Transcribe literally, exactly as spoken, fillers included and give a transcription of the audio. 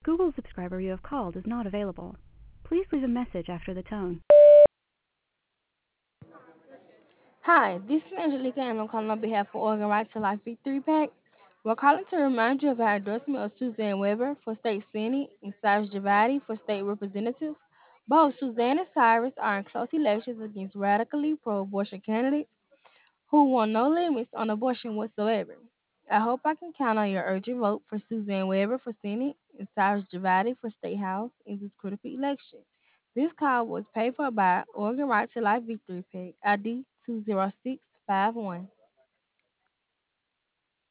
Google subscriber you have called is not available. Please leave a message after the tone. Hi, this is Angelica, and I'm calling on behalf of Oregon Right to Life Victory Pack. We're calling to remind you of our endorsement of Suzanne Weber for State Senate and Cyrus Javadi for State Representative. Both Suzanne and Cyrus are in close elections against radically pro-abortion candidates who want no limits on abortion whatsoever. I hope I can count on your urgent vote for Suzanne Weber for Senate and Cyrus Javadi for State House in this critical election. This call was paid for by Oregon Right to Life Victory Pack, I D two zero six five one.